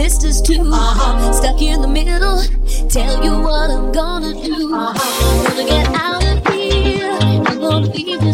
sisters too. Stuck in the middle, tell you what I'm gonna do. I'm gonna get out of here, I'm gonna leave you